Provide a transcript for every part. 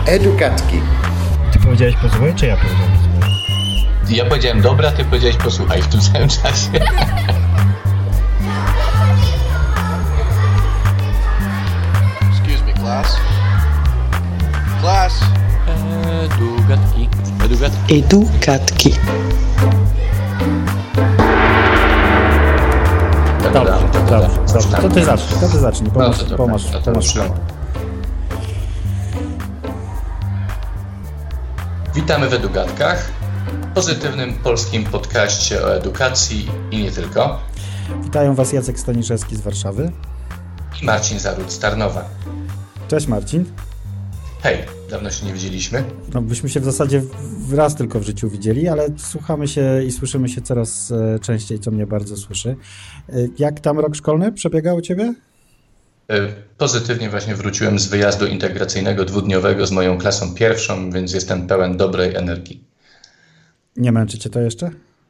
Edukatki. Ty powiedziałeś posłuchaj, czy ja powiedziałem posłuchaj? Ja powiedziałem dobra, ty powiedziałeś posłuchaj w tym samym czasie. Excuse me, class. Class. Edukatki. Edukatki. Dobrze. To ty zacznij, pomasz szkołę. Witamy w Edukatkach, pozytywnym polskim podcaście o edukacji i nie tylko. Witają Was Jacek Staniszewski z Warszawy I Marcin Zaruc z Tarnowa. Cześć Marcin. Hej, dawno się nie widzieliśmy. No byśmy się w zasadzie raz tylko w życiu widzieli, ale słuchamy się i słyszymy się coraz częściej, co mnie bardzo słyszy. Jak tam rok szkolny przebiegał u Ciebie? Pozytywnie właśnie wróciłem z wyjazdu integracyjnego dwudniowego z moją klasą pierwszą, więc jestem pełen dobrej energii. Nie męczy Cię to jeszcze?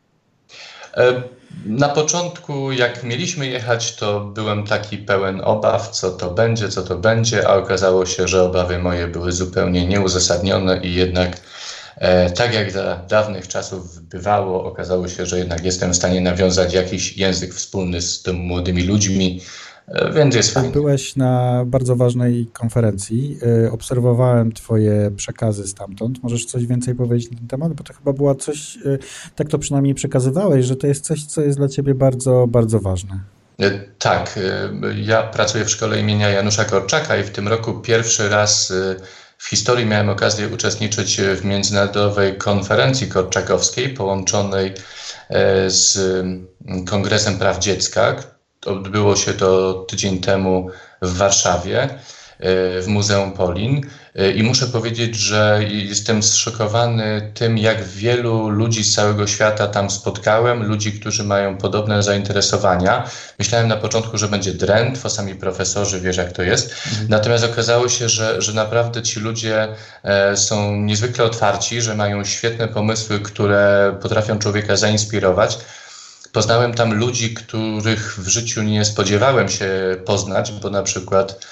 Na początku, jak mieliśmy jechać, to byłem taki pełen obaw, co to będzie, a okazało się, że obawy moje były zupełnie nieuzasadnione i jednak tak jak za dawnych czasów bywało, okazało się, że jednak jestem w stanie nawiązać jakiś język wspólny z tymi młodymi ludźmi, więc jest fajnie. Byłeś na bardzo ważnej konferencji, obserwowałem Twoje przekazy stamtąd. Możesz coś więcej powiedzieć na ten temat? Bo to chyba była coś, tak to przynajmniej przekazywałeś, że to jest coś, co jest dla Ciebie bardzo, bardzo ważne. Tak, ja pracuję w szkole imienia Janusza Korczaka i w tym roku pierwszy raz w historii miałem okazję uczestniczyć w międzynarodowej konferencji korczakowskiej połączonej z Kongresem Praw Dziecka. Odbyło się to tydzień temu w Warszawie, w Muzeum Polin i muszę powiedzieć, że jestem zszokowany tym, jak wielu ludzi z całego świata tam spotkałem, ludzi, którzy mają podobne zainteresowania. Myślałem na początku, że będzie drętwo, sami profesorzy, wiesz jak to jest. Natomiast okazało się, że naprawdę ci ludzie są niezwykle otwarci, że mają świetne pomysły, które potrafią człowieka zainspirować. Poznałem tam ludzi, których w życiu nie spodziewałem się poznać, bo na przykład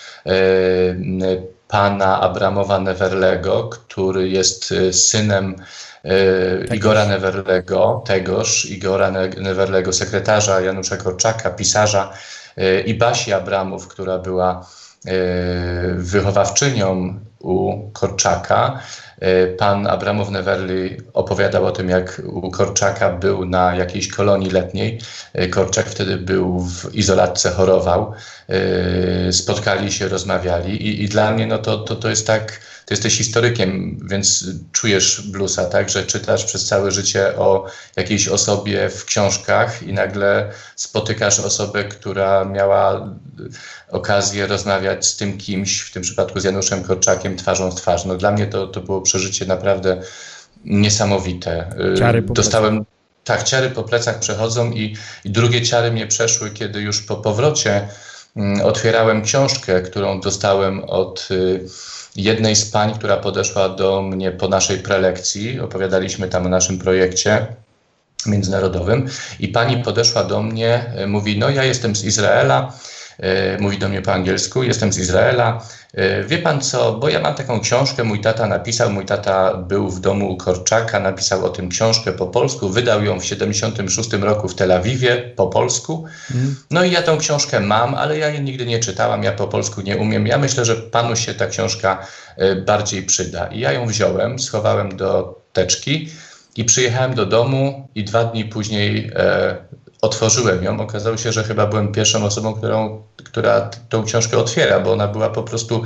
pana Abramowa Neverlego, który jest synem Igora Neverlego, Igora Neverlego, sekretarza Janusza Korczaka, pisarza, i Basi Abramów, która była wychowawczynią u Korczaka. Pan Abramow Neverly opowiadał o tym, jak u Korczaka był na jakiejś kolonii letniej. Korczak wtedy był w izolatce, chorował. Spotkali się, rozmawiali i dla mnie no to jest tak, ty jesteś historykiem, więc czujesz bluesa, tak, że czytasz przez całe życie o jakiejś osobie w książkach i nagle spotykasz osobę, która miała okazję rozmawiać z tym kimś, w tym przypadku z Januszem Korczakiem, twarzą w twarz. No dla mnie to było przeżycie naprawdę niesamowite. Dostałem, tak, ciary po plecach przechodzą i drugie ciary mnie przeszły, kiedy już po powrocie otwierałem książkę, którą dostałem od jednej z pań, która podeszła do mnie po naszej prelekcji. Opowiadaliśmy tam o naszym projekcie międzynarodowym i pani podeszła do mnie, mówi, no ja jestem z Izraela, mówi do mnie po angielsku, jestem z Izraela, wie pan co, bo ja mam taką książkę, mój tata był w domu u Korczaka, napisał o tym książkę po polsku, wydał ją w 76 roku w Tel Awiwie po polsku, no i ja tą książkę mam, ale ja jej nigdy nie czytałam, ja po polsku nie umiem, ja myślę, że panu się ta książka bardziej przyda i ja ją wziąłem, schowałem do teczki i przyjechałem do domu i 2 dni później otworzyłem ją. Okazało się, że chyba byłem pierwszą osobą, która tą książkę otwiera, bo ona była po prostu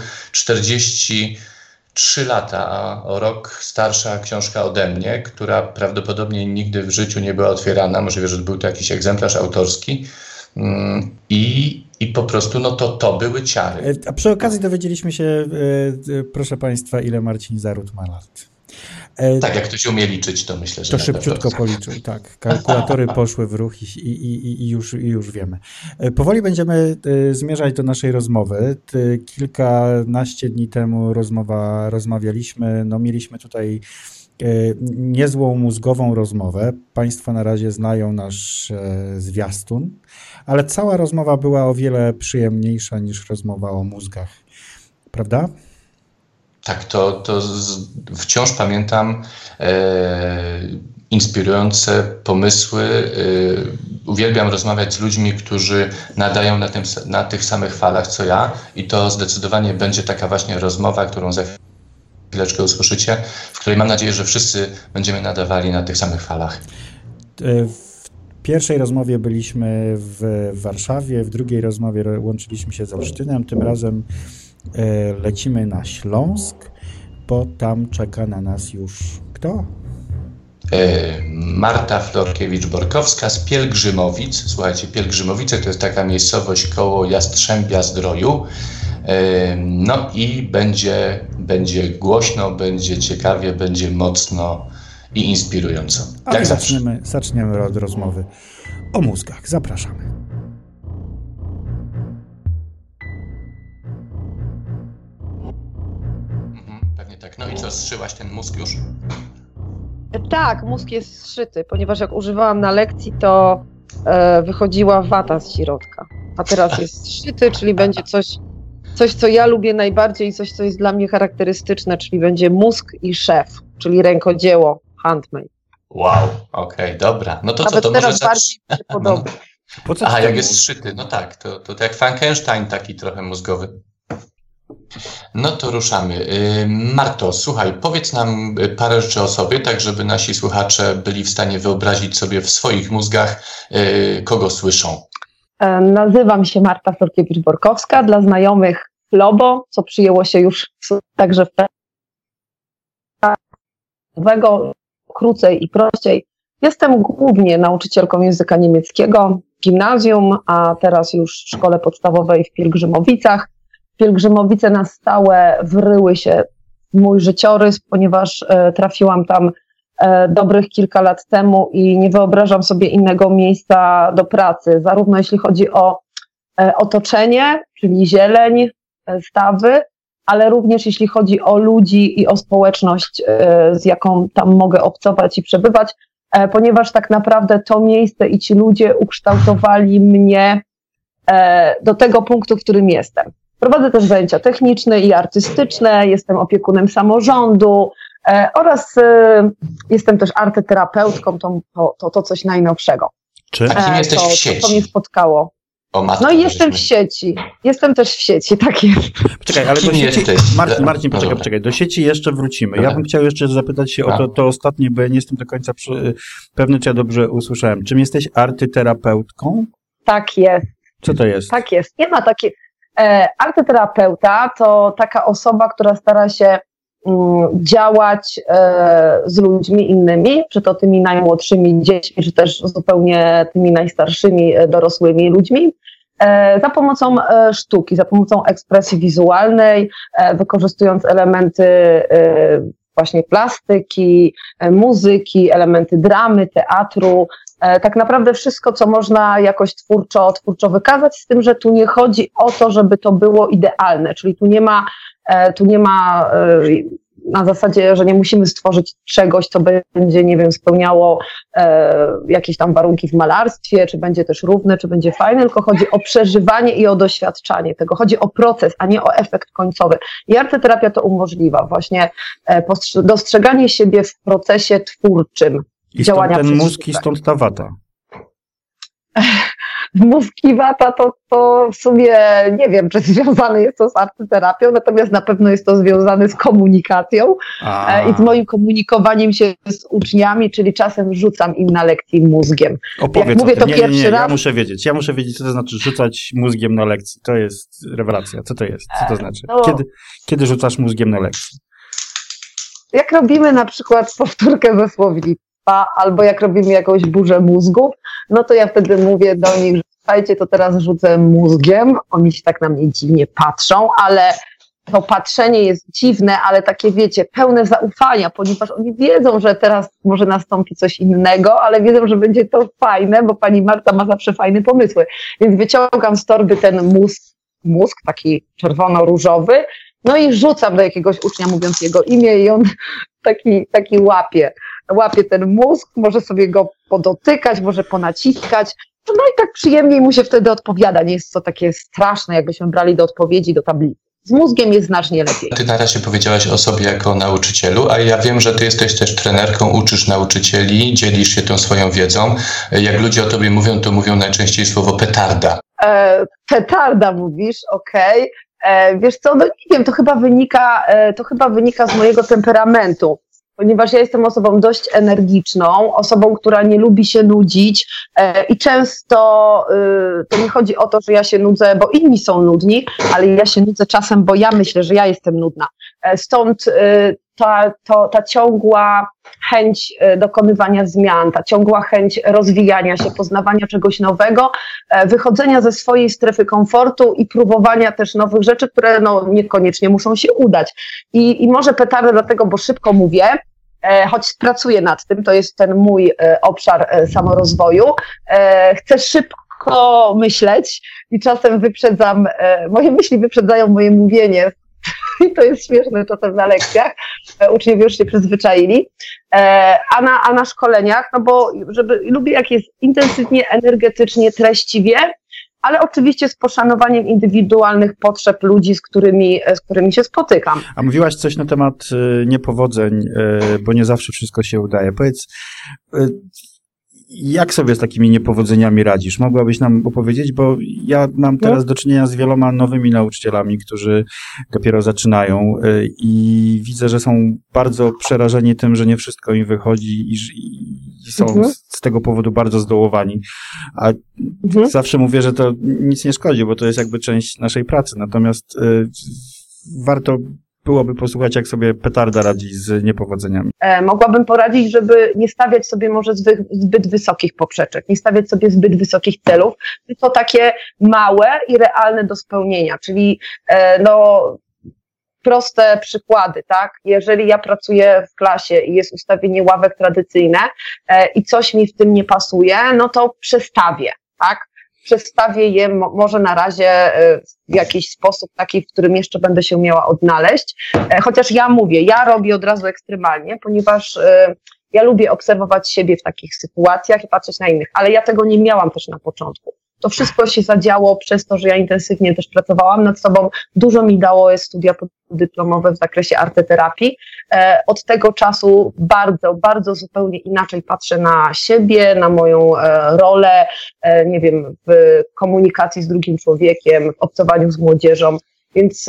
43 lata, a o rok starsza książka ode mnie, która prawdopodobnie nigdy w życiu nie była otwierana. Możliwe, że był to jakiś egzemplarz autorski. I po prostu no to były ciary. A przy okazji dowiedzieliśmy się, proszę Państwa, ile Marcin Zarut ma lat. Tak, jak ktoś umie liczyć, to myślę, że to szybciutko policzył, tak. Kalkulatory poszły w ruch i już wiemy. Powoli będziemy zmierzać do naszej rozmowy. Kilkanaście dni temu rozmawialiśmy, no mieliśmy tutaj niezłą mózgową rozmowę. Państwo na razie znają nasz zwiastun, ale cała rozmowa była o wiele przyjemniejsza niż rozmowa o mózgach. Prawda? Tak, to wciąż pamiętam inspirujące pomysły. Uwielbiam rozmawiać z ludźmi, którzy nadają na tych samych falach co ja i to zdecydowanie będzie taka właśnie rozmowa, którą za chwileczkę usłyszycie, w której mam nadzieję, że wszyscy będziemy nadawali na tych samych falach. W pierwszej rozmowie byliśmy w Warszawie, w drugiej rozmowie łączyliśmy się z Olsztynem, tym razem lecimy na Śląsk, bo tam czeka na nas już kto? Marta Florkiewicz-Borkowska z Pielgrzymowic. Słuchajcie, Pielgrzymowice to jest taka miejscowość koło Jastrzębia-Zdroju. No i będzie głośno, będzie ciekawie, będzie mocno i inspirująco. Ale zaczniemy od rozmowy o mózgach. Zapraszamy. Pewnie tak. No i co, zszyłaś ten mózg już? Tak, mózg jest zszyty, ponieważ jak używałam na lekcji, to wychodziła wata z środka. A teraz jest zszyty, czyli będzie coś, co ja lubię najbardziej i coś, co jest dla mnie charakterystyczne, czyli będzie mózg i szef, czyli rękodzieło, handmade. Wow, okej, dobra. No to nawet co, to teraz może bardziej mi się podoba. Aha, jak jest zszyty, no tak, to jak Frankenstein taki trochę mózgowy. No to ruszamy. Marto, słuchaj, powiedz nam parę rzeczy o sobie, tak żeby nasi słuchacze byli w stanie wyobrazić sobie w swoich mózgach, kogo słyszą. Nazywam się Marta Florkiewicz-Borkowska, dla znajomych Flobo, co przyjęło się już także krócej i prościej. Jestem głównie nauczycielką języka niemieckiego w gimnazjum, a teraz już w szkole podstawowej w Pielgrzymowicach. Pielgrzymowice na stałe wryły się w mój życiorys, ponieważ trafiłam tam dobrych kilka lat temu i nie wyobrażam sobie innego miejsca do pracy, zarówno jeśli chodzi o otoczenie, czyli zieleń, stawy, ale również jeśli chodzi o ludzi i o społeczność, z jaką tam mogę obcować i przebywać, ponieważ tak naprawdę to miejsce i ci ludzie ukształtowali mnie do tego punktu, w którym jestem. Prowadzę też zajęcia techniczne i artystyczne, jestem opiekunem samorządu oraz jestem też arteterapeutką, to coś najnowszego. A kim jesteś w sieci? To mnie spotkało. Matko, no i jestem w sieci. Jestem też w sieci, tak jest. Poczekaj, ale do sieci... Marcin, poczekaj, do sieci jeszcze wrócimy. Ja bym chciał jeszcze zapytać się o to ostatnie, bo ja nie jestem do końca pewny, czy ja dobrze usłyszałem. Czym jesteś artyterapeutką? Tak jest. Co to jest? Tak jest. Nie ma takiej... Artyterapeuta to taka osoba, która stara się działać z ludźmi innymi, czy to tymi najmłodszymi dziećmi, czy też zupełnie tymi najstarszymi dorosłymi ludźmi, za pomocą sztuki, za pomocą ekspresji wizualnej, wykorzystując elementy właśnie plastyki, muzyki, elementy dramy, teatru, tak naprawdę wszystko, co można jakoś twórczo wykazać, z tym, że tu nie chodzi o to, żeby to było idealne, czyli tu nie ma na zasadzie, że nie musimy stworzyć czegoś, co będzie, nie wiem, spełniało jakieś tam warunki w malarstwie, czy będzie też równe, czy będzie fajne, tylko chodzi o przeżywanie i o doświadczanie tego. Chodzi o proces, a nie o efekt końcowy. I arteterapia to umożliwa właśnie dostrzeganie siebie w procesie twórczym. I stąd ten mózg i stąd ta wata. Mózg i wata to w sumie nie wiem, czy związane jest to z artyterapią, natomiast na pewno jest to związane z komunikacją i z moim komunikowaniem się z uczniami, czyli czasem rzucam im na lekcji mózgiem. Opowiedz. Jak mówię to pierwszy raz. Ja muszę wiedzieć, co to znaczy rzucać mózgiem na lekcji. To jest rewelacja. Co to jest? Co to znaczy? Kiedy rzucasz mózgiem na lekcji? Jak robimy na przykład powtórkę ze słownictwa, albo jak robimy jakąś burzę mózgów, no to ja wtedy mówię do nich, że słuchajcie, to teraz rzucę mózgiem, oni się tak na mnie dziwnie patrzą, ale to patrzenie jest dziwne, ale takie wiecie, pełne zaufania, ponieważ oni wiedzą, że teraz może nastąpi coś innego, ale wiedzą, że będzie to fajne, bo pani Marta ma zawsze fajne pomysły, więc wyciągam z torby ten mózg taki czerwono-różowy, no i rzucam do jakiegoś ucznia, mówiąc jego imię i on taki łapie ten mózg, może sobie go podotykać, może ponaciskać, no i tak przyjemniej mu się wtedy odpowiada, nie jest to takie straszne, jakbyśmy brali do odpowiedzi do tablicy. Z mózgiem jest znacznie lepiej. Ty na razie powiedziałaś o sobie jako nauczycielu, a ja wiem, że ty jesteś też trenerką, uczysz nauczycieli, dzielisz się tą swoją wiedzą. Jak ludzie o tobie mówią, to mówią najczęściej słowo petarda. Petarda mówisz, okej. Wiesz co, no nie wiem, to chyba wynika z mojego temperamentu, ponieważ ja jestem osobą dość energiczną, osobą, która nie lubi się nudzić i często to nie chodzi o to, że ja się nudzę, bo inni są nudni, ale ja się nudzę czasem, bo ja myślę, że ja jestem nudna. Stąd ta ciągła chęć dokonywania zmian, ta ciągła chęć rozwijania się, poznawania czegoś nowego, wychodzenia ze swojej strefy komfortu i próbowania też nowych rzeczy, które no niekoniecznie muszą się udać. I może petardę dlatego, bo szybko mówię, choć pracuję nad tym, to jest ten mój obszar samorozwoju. Chcę szybko myśleć i czasem moje myśli wyprzedzają moje mówienie. I to jest śmieszne czasem na lekcjach, uczniowie już się przyzwyczaili, a na szkoleniach, no bo lubię jak jest intensywnie, energetycznie, treściwie, ale oczywiście z poszanowaniem indywidualnych potrzeb ludzi, z którymi się spotykam. A mówiłaś coś na temat niepowodzeń, bo nie zawsze wszystko się udaje. Powiedz, jak sobie z takimi niepowodzeniami radzisz? Mogłabyś nam opowiedzieć, bo ja mam teraz do czynienia z wieloma nowymi nauczycielami, którzy dopiero zaczynają i widzę, że są bardzo przerażeni tym, że nie wszystko im wychodzi i są z tego powodu bardzo zdołowani. A zawsze mówię, że to nic nie szkodzi, bo to jest jakby część naszej pracy. Natomiast warto byłoby posłuchać, jak sobie petarda radzi z niepowodzeniami. Mogłabym poradzić, żeby nie stawiać sobie może zbyt wysokich poprzeczek, nie stawiać sobie zbyt wysokich celów, tylko takie małe i realne do spełnienia, czyli proste przykłady, tak? Jeżeli ja pracuję w klasie i jest ustawienie ławek tradycyjne i coś mi w tym nie pasuje, no to przestawię, tak? Przestawię je może na razie w jakiś sposób taki, w którym jeszcze będę się umiała odnaleźć. Chociaż ja robię od razu ekstremalnie, ponieważ ja lubię obserwować siebie w takich sytuacjach i patrzeć na innych, ale ja tego nie miałam też na początku. To wszystko się zadziało przez to, że ja intensywnie też pracowałam nad sobą. Dużo mi dało studia podyplomowe w zakresie arteterapii. Od tego czasu bardzo, bardzo zupełnie inaczej patrzę na siebie, na moją rolę, nie wiem, w komunikacji z drugim człowiekiem, w obcowaniu z młodzieżą. Więc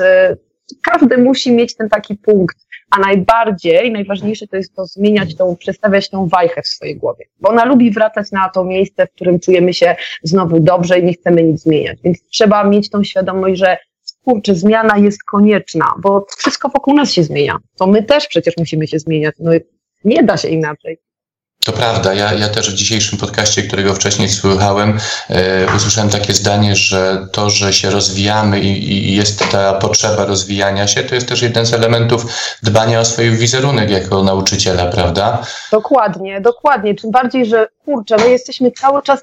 każdy musi mieć ten taki punkt. A najważniejsze to jest to przestawiać tą wajchę w swojej głowie. Bo ona lubi wracać na to miejsce, w którym czujemy się znowu dobrze i nie chcemy nic zmieniać. Więc trzeba mieć tą świadomość, że zmiana jest konieczna, bo wszystko wokół nas się zmienia. To my też przecież musimy się zmieniać. No nie da się inaczej. To prawda. Ja też w dzisiejszym podcaście, którego wcześniej słuchałem, usłyszałem takie zdanie, że to, że się rozwijamy i jest ta potrzeba rozwijania się, to jest też jeden z elementów dbania o swój wizerunek jako nauczyciela, prawda? Dokładnie. Tym bardziej, że my jesteśmy cały czas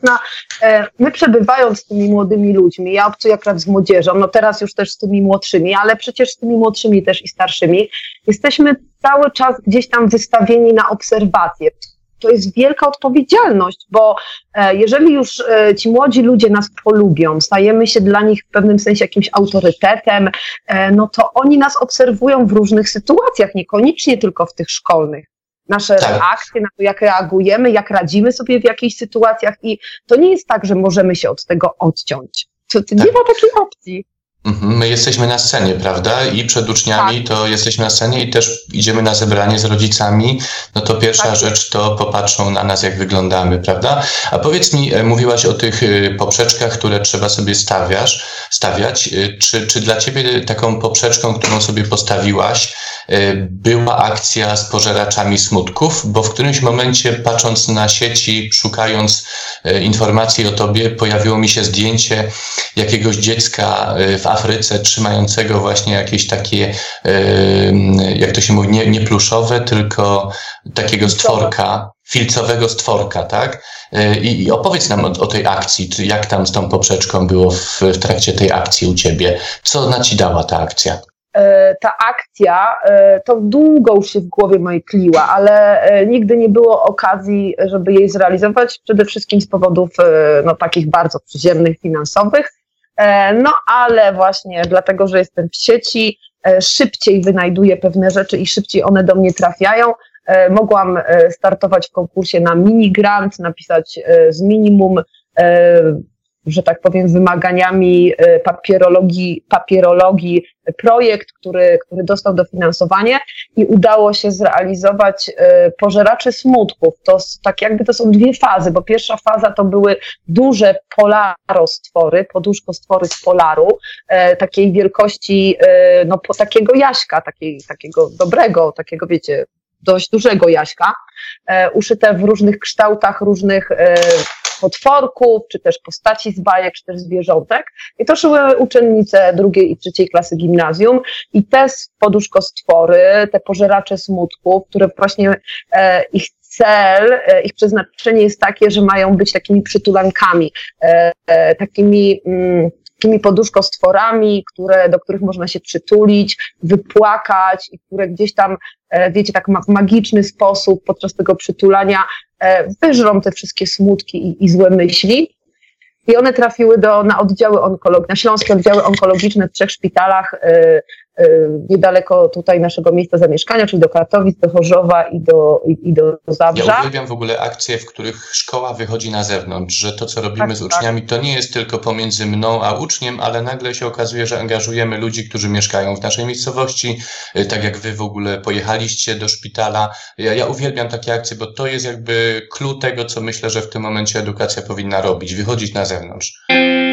my przebywając z tymi młodymi ludźmi, ja obcuję akurat z młodzieżą, no teraz już też z tymi młodszymi, ale przecież z tymi młodszymi też i starszymi, jesteśmy cały czas gdzieś tam wystawieni na obserwacje. To jest wielka odpowiedzialność, bo jeżeli już ci młodzi ludzie nas polubią, stajemy się dla nich w pewnym sensie jakimś autorytetem, no to oni nas obserwują w różnych sytuacjach, niekoniecznie tylko w tych szkolnych. Nasze reakcje na to, jak reagujemy, jak radzimy sobie w jakichś sytuacjach i to nie jest tak, że możemy się od tego odciąć. Nie ma takiej opcji. My jesteśmy na scenie, prawda? I przed uczniami to jesteśmy na scenie i też idziemy na zebranie z rodzicami. No to pierwsza rzecz to popatrzą na nas, jak wyglądamy, prawda? A powiedz mi, mówiłaś o tych poprzeczkach, które trzeba sobie stawiać. Czy dla ciebie taką poprzeczką, którą sobie postawiłaś, była akcja z pożeraczami smutków? Bo w którymś momencie, patrząc na sieci, szukając informacji o tobie, pojawiło mi się zdjęcie jakiegoś dziecka w Afryce trzymającego właśnie jakieś takie, jak to się mówi, nie pluszowe, tylko takiego stworka, filcowego stworka, tak? I opowiedz nam o tej akcji, jak tam z tą poprzeczką było w trakcie tej akcji u ciebie. Co ona ci dała ta akcja? Ta akcja to długo już się w głowie mojej tliła, ale nigdy nie było okazji, żeby jej zrealizować, przede wszystkim z powodów takich bardzo przyziemnych, finansowych. No ale właśnie dlatego, że jestem w sieci, szybciej wynajduję pewne rzeczy i szybciej one do mnie trafiają. Mogłam startować w konkursie na mini grant, napisać z minimum, że tak powiem, wymaganiami papierologii projekt, który dostał dofinansowanie i udało się zrealizować Pożeraczy smutków. To są dwie fazy, bo pierwsza faza to były duże polarostwory, poduszkostwory z polaru, takiej wielkości, no takiego jaśka, takiego dobrego, takiego wiecie, dość dużego jaśka, uszyte w różnych kształtach, różnych potworków, czy też postaci z bajek, czy też zwierzątek. I to szły uczennice 2. i 3. klasy gimnazjum i te poduszkostwory, te pożeracze smutków, które właśnie ich cel, ich przeznaczenie jest takie, że mają być takimi przytulankami, takimi poduszkostworami, do których można się przytulić, wypłakać i które gdzieś tam, wiecie, tak w magiczny sposób podczas tego przytulania wyżrą te wszystkie smutki i złe myśli. I one trafiły na oddziały na śląskie oddziały onkologiczne w 3 szpitalach niedaleko tutaj naszego miejsca zamieszkania, czyli do Katowic, do Chorzowa i do Zabrza. Ja uwielbiam w ogóle akcje, w których szkoła wychodzi na zewnątrz, że to, co robimy z uczniami, to nie jest tylko pomiędzy mną a uczniem, ale nagle się okazuje, że angażujemy ludzi, którzy mieszkają w naszej miejscowości, tak jak wy w ogóle pojechaliście do szpitala. Ja uwielbiam takie akcje, bo to jest jakby clue tego, co myślę, że w tym momencie edukacja powinna robić, wychodzić na zewnątrz.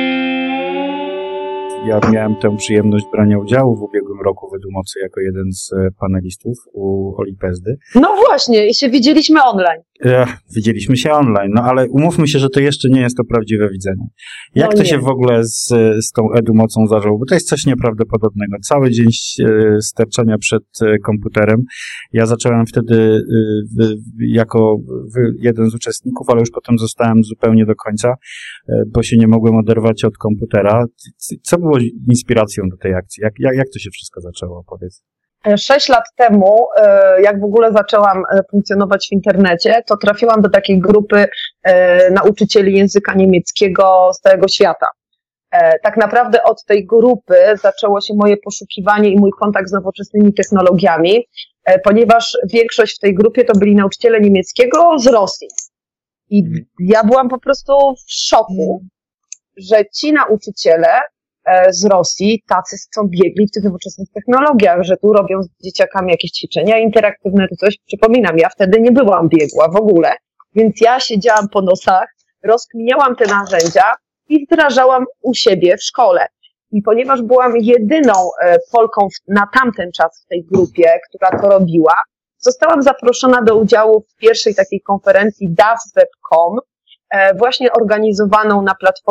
Ja miałem tę przyjemność brania udziału w ubiegłym roku w Edumocy jako jeden z panelistów u Oli Pezdy. No właśnie, i się widzieliśmy online. Widzieliśmy się online, no ale umówmy się, że to jeszcze nie jest to prawdziwe widzenie. Jak to się w ogóle z tą Edumocą zaczęło? Bo to jest coś nieprawdopodobnego. Cały dzień sterczenia przed komputerem. Ja zacząłem wtedy jako jeden z uczestników, ale już potem zostałem zupełnie do końca, bo się nie mogłem oderwać od komputera. Co było inspiracją do tej akcji? Jak to się wszystko zaczęło? Powiedz. 6 lat temu, jak w ogóle zaczęłam funkcjonować w internecie, to trafiłam do takiej grupy nauczycieli języka niemieckiego z całego świata. Tak naprawdę od tej grupy zaczęło się moje poszukiwanie i mój kontakt z nowoczesnymi technologiami, ponieważ większość w tej grupie to byli nauczyciele niemieckiego z Rosji. I ja byłam po prostu w szoku, że ci nauczyciele z Rosji, tacy są biegli w tych nowoczesnych technologiach, że tu robią z dzieciakami jakieś ćwiczenia interaktywne, to coś. Przypominam, ja wtedy nie byłam biegła w ogóle, więc ja siedziałam po nosach, rozkminiałam te narzędzia i wdrażałam u siebie w szkole. I ponieważ byłam jedyną Polką na tamten czas w tej grupie, która to robiła, zostałam zaproszona do udziału w pierwszej takiej konferencji DAWWeb.com, właśnie organizowaną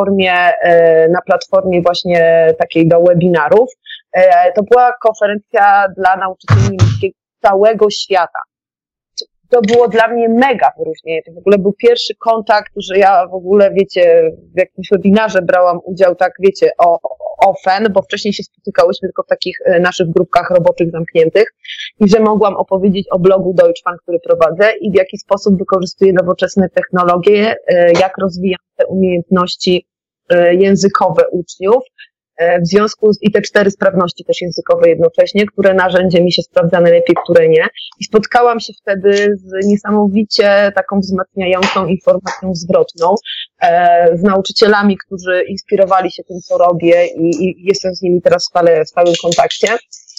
na platformie właśnie takiej do webinarów. To była konferencja dla nauczycieli niemieckiego całego świata. To było dla mnie mega wyróżnienie. To w ogóle był pierwszy kontakt, że ja w ogóle, wiecie, w jakimś webinarze brałam udział, tak, wiecie, offen, bo wcześniej się spotykałyśmy tylko w takich naszych grupkach roboczych zamkniętych i że mogłam opowiedzieć o blogu Deutschfan, który prowadzę i w jaki sposób wykorzystuję nowoczesne technologie, jak rozwijam te umiejętności językowe uczniów. W związku i te 4 sprawności też językowe jednocześnie, które narzędzie mi się sprawdza najlepiej, które nie. I spotkałam się wtedy z niesamowicie taką wzmacniającą informacją zwrotną, z nauczycielami, którzy inspirowali się tym, co robię i jestem z nimi teraz w stałym kontakcie.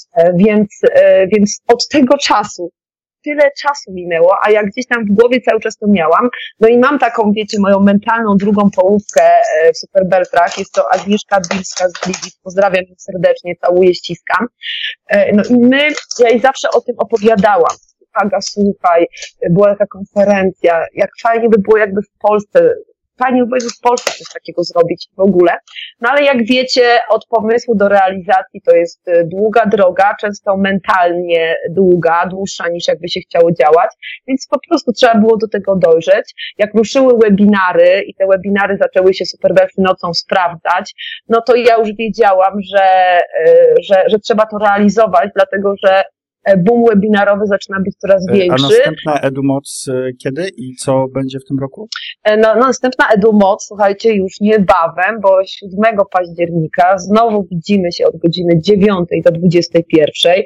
Więc od tego czasu tyle czasu minęło, a ja gdzieś tam w głowie cały czas to miałam. No i mam taką, wiecie, moją mentalną drugą połówkę w Super Beltrach. Jest to Agnieszka Bilska z Gliwic. Pozdrawiam ją serdecznie, całuję, ściskam. No i ja jej zawsze o tym opowiadałam. Aga, słuchaj, była taka konferencja, jak fajnie by było jakby w Polsce coś takiego zrobić w ogóle. No ale jak wiecie, od pomysłu do realizacji to jest długa droga, często mentalnie dłuższa niż jakby się chciało działać, więc po prostu trzeba było do tego dojrzeć. Jak ruszyły webinary i te webinary zaczęły się Superbelfy nocą sprawdzać, no to ja już wiedziałam, że trzeba to realizować, dlatego że boom webinarowy zaczyna być coraz większy. A następna EduMoc kiedy i co będzie w tym roku? No, następna EduMoc, słuchajcie, już niebawem, bo 7 października znowu widzimy się od godziny 9 do 21.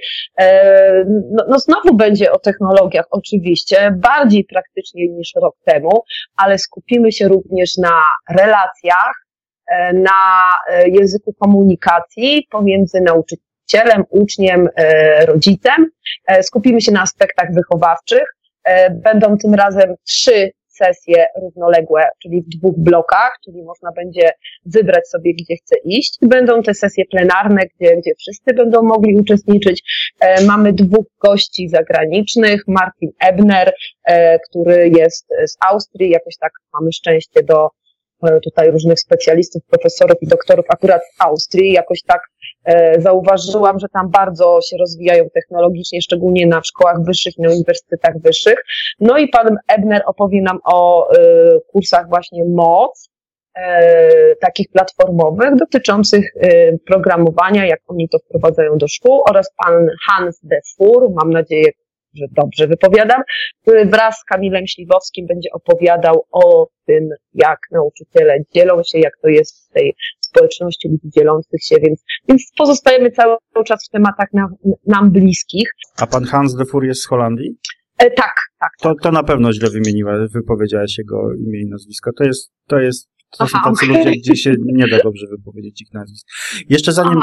No znowu będzie o technologiach oczywiście, bardziej praktycznie niż rok temu, ale skupimy się również na relacjach, na języku komunikacji pomiędzy nauczycielem, uczniem, rodzicem. Skupimy się na aspektach wychowawczych. Będą tym razem 3 sesje równoległe, czyli w 2 blokach, czyli można będzie wybrać sobie, gdzie chce iść. Będą te sesje plenarne, gdzie wszyscy będą mogli uczestniczyć. Mamy 2 gości zagranicznych, Martin Ebner, który jest z Austrii, jakoś tak mamy szczęście do tutaj różnych specjalistów, profesorów i doktorów akurat z Austrii. Jakoś tak zauważyłam, że tam bardzo się rozwijają technologicznie, szczególnie na szkołach wyższych i na uniwersytetach wyższych. No i pan Ebner opowie nam o kursach właśnie MOOC, takich platformowych, dotyczących programowania, jak oni to wprowadzają do szkół, oraz pan Hans de Fur, mam nadzieję, że dobrze wypowiadam, który wraz z Kamilem Śliwowskim będzie opowiadał o tym, jak nauczyciele dzielą się, jak to jest w tej społeczności ludzi dzielących się, więc pozostajemy cały czas w tematach nam bliskich. A pan Hans de Fur jest z Holandii? Tak. To na pewno źle wypowiedziałaś jego imię i nazwisko. To są tacy ludzie, gdzie się nie da dobrze wypowiedzieć ich nazwisk. Jeszcze zanim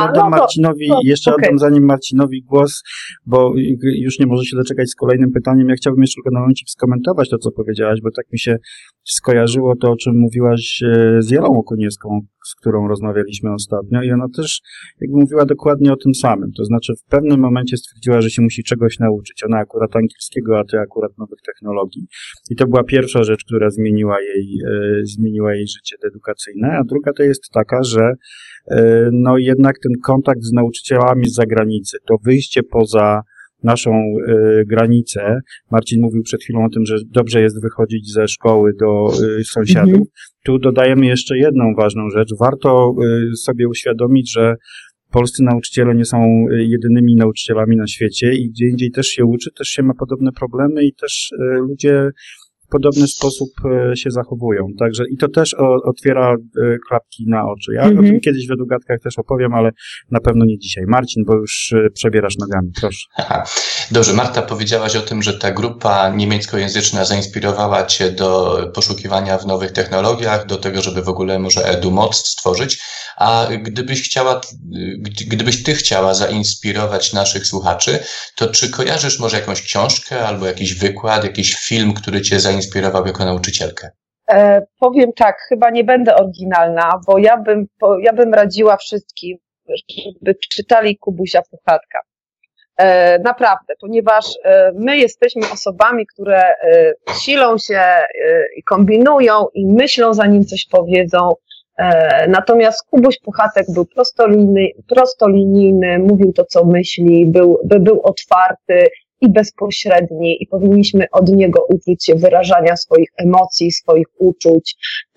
oddam Marcinowi głos, bo już nie może się doczekać z kolejnym pytaniem, ja chciałbym jeszcze tylko na momencik skomentować to, co powiedziałaś, bo tak mi się skojarzyło to, o czym mówiłaś z Jelą Okuniewską, z którą rozmawialiśmy ostatnio i ona też jakby mówiła dokładnie o tym samym. To znaczy w pewnym momencie stwierdziła, że się musi czegoś nauczyć. Ona akurat angielskiego, a ty akurat nowych technologii. I to była pierwsza rzecz, która zmieniła jej życie edukacyjne, a druga to jest taka, że no jednak ten kontakt z nauczycielami z zagranicy, to wyjście poza naszą granicę. Marcin mówił przed chwilą o tym, że dobrze jest wychodzić ze szkoły do sąsiadów. Tu dodajemy jeszcze jedną ważną rzecz. Warto sobie uświadomić, że polscy nauczyciele nie są jedynymi nauczycielami na świecie i gdzie indziej też się uczy, też się ma podobne problemy i też ludzie w podobny sposób się zachowują. Także i to też otwiera klapki na oczy. Ja o tym kiedyś w Edugatkach też opowiem, ale na pewno nie dzisiaj. Marcin, bo już przebierasz nogami, proszę. Aha. Dobrze, Marta, powiedziałaś o tym, że ta grupa niemieckojęzyczna zainspirowała cię do poszukiwania w nowych technologiach, do tego, żeby w ogóle może EduMoc stworzyć, a gdybyś ty chciała zainspirować naszych słuchaczy, to czy kojarzysz może jakąś książkę albo jakiś wykład, jakiś film, który cię zainspirował jako nauczycielkę? Powiem tak, chyba nie będę oryginalna, bo ja bym radziła wszystkim, żeby czytali Kubusia Puchatka. Naprawdę, ponieważ my jesteśmy osobami, które silą się i kombinują i myślą, zanim coś powiedzą. Natomiast Kubuś Puchatek był prostolinijny, mówił to, co myśli, był otwarty i bezpośredni i powinniśmy od niego uczyć się wyrażania swoich emocji, swoich uczuć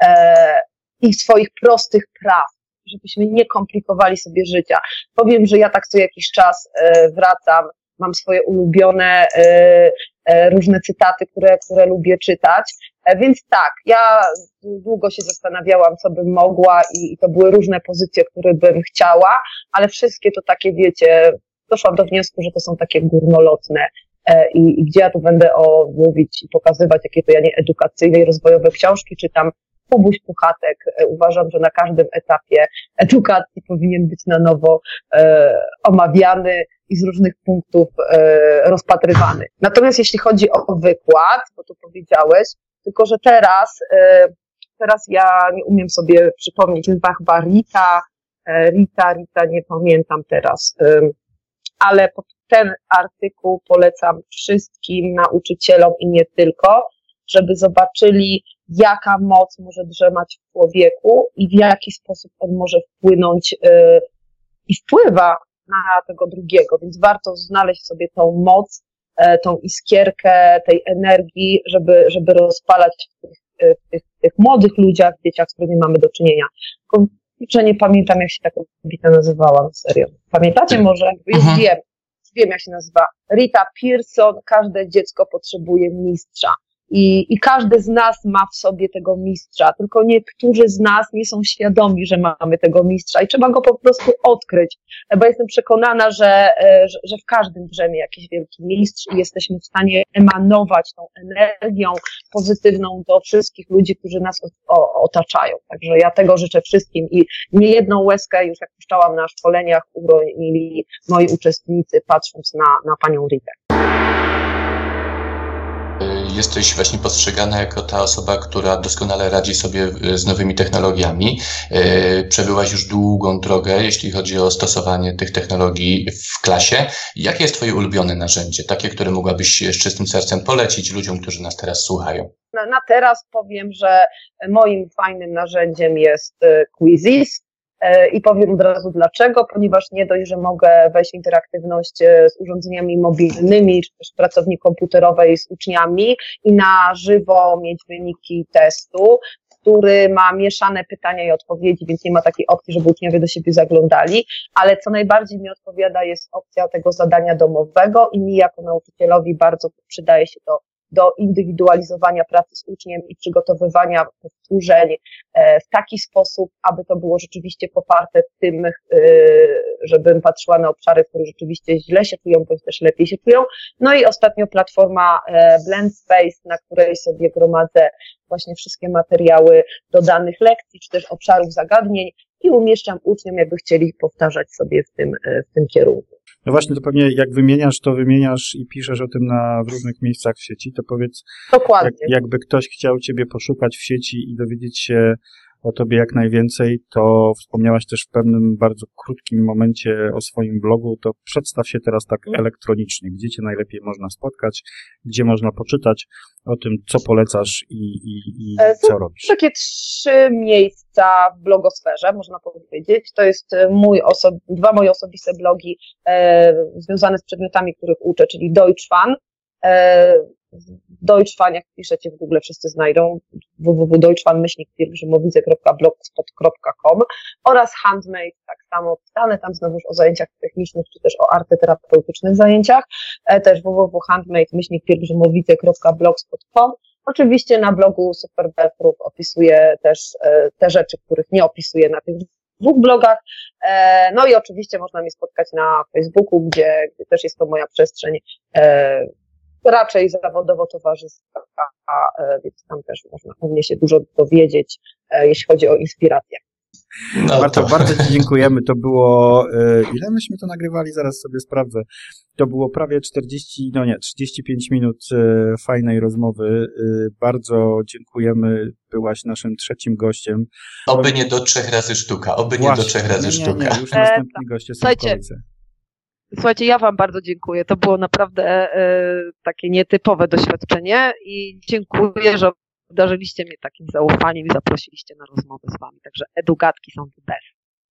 i swoich prostych praw, żebyśmy nie komplikowali sobie życia. Powiem, że ja tak co jakiś czas wracam, mam swoje ulubione różne cytaty, które lubię czytać, więc tak, ja długo się zastanawiałam, co bym mogła i to były różne pozycje, które bym chciała, ale wszystkie to takie, wiecie, doszłam do wniosku, że to są takie górnolotne i gdzie ja tu będę mówić i pokazywać, jakie to ja nie edukacyjne i rozwojowe książki czytam. Kubuś Puchatek uważam, że na każdym etapie edukacji powinien być na nowo omawiany i z różnych punktów rozpatrywany. Natomiast jeśli chodzi o wykład, bo tu powiedziałeś, tylko że teraz ja nie umiem sobie przypomnieć, nazywa chyba Rita, nie pamiętam teraz, ale ten artykuł polecam wszystkim nauczycielom i nie tylko, żeby zobaczyli, jaka moc może drzemać w człowieku i w jaki sposób on może wpłynąć i wpływa na tego drugiego, więc warto znaleźć sobie tą moc, tą iskierkę tej energii, żeby rozpalać w tych młodych ludziach, dzieciach, z którymi mamy do czynienia. Kurczę, nie pamiętam, jak się ta kobieta nazywała, serio. Pamiętacie może? Już wiem. wiem jak się nazywa, Rita Pierson, każde dziecko potrzebuje mistrza. I każdy z nas ma w sobie tego mistrza, tylko niektórzy z nas nie są świadomi, że mamy tego mistrza i trzeba go po prostu odkryć, bo jestem przekonana, że w każdym drzemie jakiś wielki mistrz i jesteśmy w stanie emanować tą energią pozytywną do wszystkich ludzi, którzy nas otaczają. Także ja tego życzę wszystkim i niejedną łezkę już jak puszczałam na szkoleniach uronili moi uczestnicy, patrząc na panią Ritę. Jesteś właśnie postrzegana jako ta osoba, która doskonale radzi sobie z nowymi technologiami. Przebyłaś już długą drogę, jeśli chodzi o stosowanie tych technologii w klasie. Jakie jest twoje ulubione narzędzie? Takie, które mogłabyś z czystym sercem polecić ludziom, którzy nas teraz słuchają? Na teraz powiem, że moim fajnym narzędziem jest Quizzes. I powiem od razu dlaczego, ponieważ nie dość, że mogę wejść w interaktywność z urządzeniami mobilnymi, czy też w pracowni komputerowej z uczniami i na żywo mieć wyniki testu, który ma mieszane pytania i odpowiedzi, więc nie ma takiej opcji, żeby uczniowie do siebie zaglądali, ale co najbardziej mi odpowiada jest opcja tego zadania domowego i mi jako nauczycielowi bardzo przydaje się to do indywidualizowania pracy z uczniem i przygotowywania powtórzeń w taki sposób, aby to było rzeczywiście poparte tym, żebym patrzyła na obszary, które rzeczywiście źle się czują, bądź też lepiej się czują. No i ostatnio platforma Blend Space, na której sobie gromadzę właśnie wszystkie materiały do danych lekcji, czy też obszarów zagadnień i umieszczam uczniom, jakby chcieli powtarzać sobie w tym kierunku. No właśnie, to pewnie jak wymieniasz i piszesz o tym w różnych miejscach w sieci, to powiedz, jakby ktoś chciał ciebie poszukać w sieci i dowiedzieć się o tobie jak najwięcej, to wspomniałaś też w pewnym bardzo krótkim momencie o swoim blogu, to przedstaw się teraz tak elektronicznie, gdzie cię najlepiej można spotkać, gdzie można poczytać o tym, co polecasz i co robisz. Takie 3 miejsca w blogosferze, można powiedzieć. To jest dwa moje osobiste blogi związane z przedmiotami, których uczę, czyli Deutschfan. Deutschfan, jak piszecie w Google, wszyscy znajdą www.deutschfan-blogspot.com oraz Handmade, tak samo pisane, tam znowuż o zajęciach technicznych, czy też o arteterapeutycznych zajęciach, też www.handmade-blogspot.com. Oczywiście na blogu Superbelproof opisuję też te rzeczy, których nie opisuję na tych 2 blogach. No i oczywiście można mnie spotkać na Facebooku, gdzie też jest to moja przestrzeń raczej zawodowo-towarzyska, więc tam też można o mnie się dużo dowiedzieć, jeśli chodzi o inspirację. No Marta, bardzo ci dziękujemy. To było, ile myśmy to nagrywali? Zaraz sobie sprawdzę. To było prawie 35 minut fajnej rozmowy. Bardzo dziękujemy. Byłaś naszym 3. gościem. Oby nie do 3 razy sztuka. Nie do 3 razy sztuka. Nie, już następni goście są w kolejce. Słuchajcie, ja wam bardzo dziękuję. To było naprawdę takie nietypowe doświadczenie i dziękuję, że obdarzyliście mnie takim zaufaniem i zaprosiliście na rozmowę z wami. Także edugatki są the best.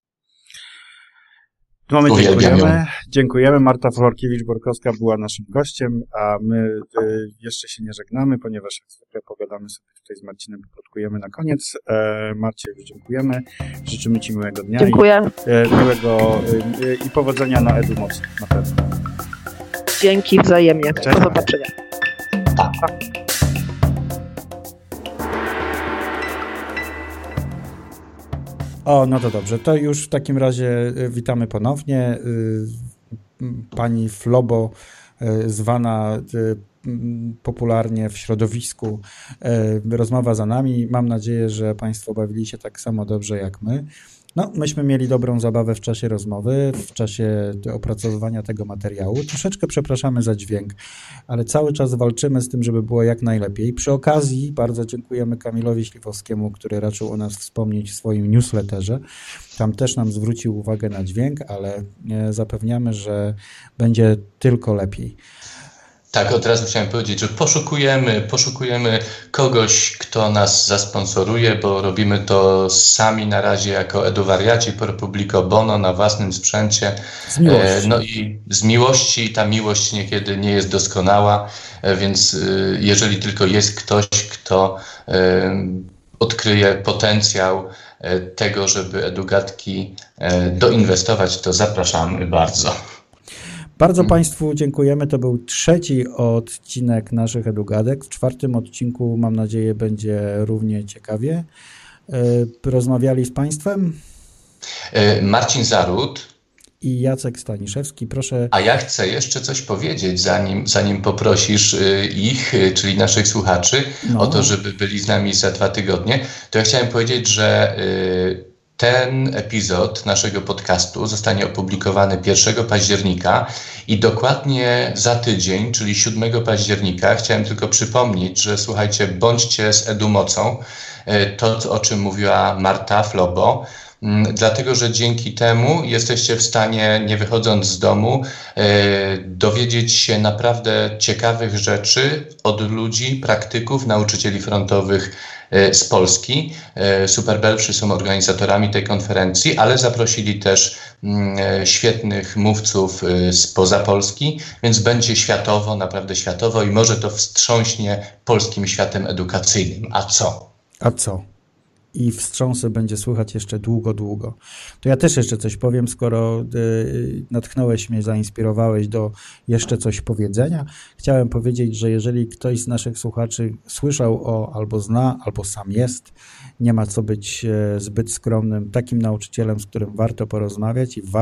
Dziękujemy. Marta Florkiewicz-Borkowska była naszym gościem, a my jeszcze się nie żegnamy, ponieważ jak zwykle pogadamy sobie tutaj z Marcinem, poplotkujemy na koniec. Marcie, już dziękujemy. Życzymy ci miłego dnia. Dziękuję. I powodzenia na EduMoc na pewno. Dzięki wzajemnie. Cześć. Do zobaczenia. Pa. No to dobrze, to już w takim razie witamy ponownie. Pani Flobo, zwana popularnie w środowisku, rozmowa za nami. Mam nadzieję, że Państwo bawili się tak samo dobrze jak my. No, myśmy mieli dobrą zabawę w czasie rozmowy, w czasie opracowywania tego materiału. Troszeczkę przepraszamy za dźwięk, ale cały czas walczymy z tym, żeby było jak najlepiej. Przy okazji bardzo dziękujemy Kamilowi Śliwowskiemu, który raczył o nas wspomnieć w swoim newsletterze. Tam też nam zwrócił uwagę na dźwięk, ale zapewniamy, że będzie tylko lepiej. Tak, od razu chciałem powiedzieć, że poszukujemy kogoś, kto nas zasponsoruje, bo robimy to sami na razie jako Eduwariaci pro publico bono na własnym sprzęcie. Z miłości. No i z miłości, ta miłość niekiedy nie jest doskonała, więc jeżeli tylko jest ktoś, kto odkryje potencjał tego, żeby edugatki doinwestować, to zapraszamy bardzo. Bardzo Państwu dziękujemy. To był 3. odcinek naszych Edugadek. W 4. odcinku, mam nadzieję, będzie równie ciekawie. Rozmawiali z Państwem Marcin Zaród i Jacek Staniszewski. Proszę. A ja chcę jeszcze coś powiedzieć, zanim poprosisz ich, czyli naszych słuchaczy, o to, żeby byli z nami za 2 tygodnie. To ja chciałem powiedzieć, że ten epizod naszego podcastu zostanie opublikowany 1 października i dokładnie za tydzień, czyli 7 października, chciałem tylko przypomnieć, że słuchajcie, bądźcie z EduMocą, to o czym mówiła Marta Flobo, dlatego, że dzięki temu jesteście w stanie, nie wychodząc z domu, dowiedzieć się naprawdę ciekawych rzeczy od ludzi, praktyków, nauczycieli frontowych z Polski. Superbelfrzy są organizatorami tej konferencji, ale zaprosili też świetnych mówców spoza Polski, więc będzie światowo, naprawdę światowo i może to wstrząśnie polskim światem edukacyjnym. A co? I wstrząsy będzie słychać jeszcze długo. To ja też jeszcze coś powiem, skoro natchnąłeś mnie, zainspirowałeś do jeszcze coś powiedzenia. Chciałem powiedzieć, że jeżeli ktoś z naszych słuchaczy słyszał albo zna, albo sam jest, nie ma co być zbyt skromnym, takim nauczycielem, z którym warto porozmawiać i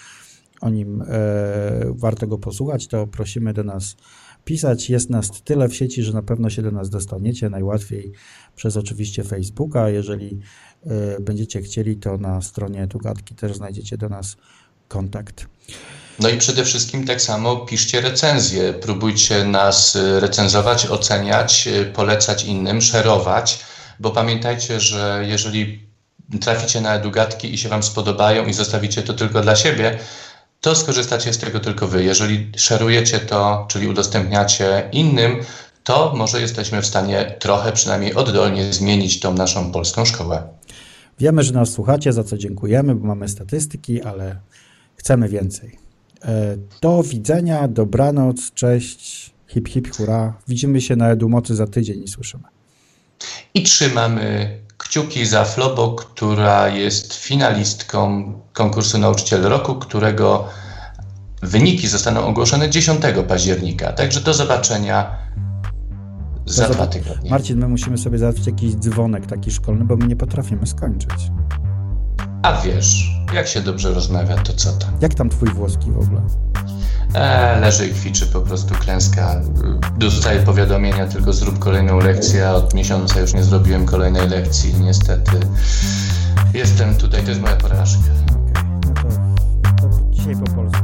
warto go posłuchać, to prosimy do nas pisać. Jest nas tyle w sieci, że na pewno się do nas dostaniecie. Najłatwiej przez oczywiście Facebooka. Jeżeli będziecie chcieli, to na stronie Edugadki też znajdziecie do nas kontakt. No i przede wszystkim tak samo piszcie recenzje. Próbujcie nas recenzować, oceniać, polecać innym, szerować, bo pamiętajcie, że jeżeli traficie na Edugadki i się Wam spodobają i zostawicie to tylko dla siebie, to skorzystacie z tego tylko Wy. Jeżeli szerujecie to, czyli udostępniacie innym, to może jesteśmy w stanie trochę przynajmniej oddolnie zmienić tą naszą polską szkołę. Wiemy, że nas słuchacie, za co dziękujemy, bo mamy statystyki, ale chcemy więcej. Do widzenia, dobranoc, cześć, hip hip hurra. Widzimy się na EduMocy za tydzień i słyszymy. I trzymamy kciuki za Flobo, która jest finalistką konkursu Nauczyciel Roku, którego wyniki zostaną ogłoszone 10 października. Także do zobaczenia za 2 tygodnie. Marcin, my musimy sobie załatwić jakiś dzwonek taki szkolny, bo my nie potrafimy skończyć. A wiesz, jak się dobrze rozmawia, to co tam? Jak tam twój włoski w ogóle? Leży i kwiczy po prostu, klęska. Dostaję powiadomienia, tylko zrób kolejną lekcję, a od miesiąca już nie zrobiłem kolejnej lekcji. Niestety jestem tutaj, to jest moja porażka. Okej, no to dzisiaj po polsku.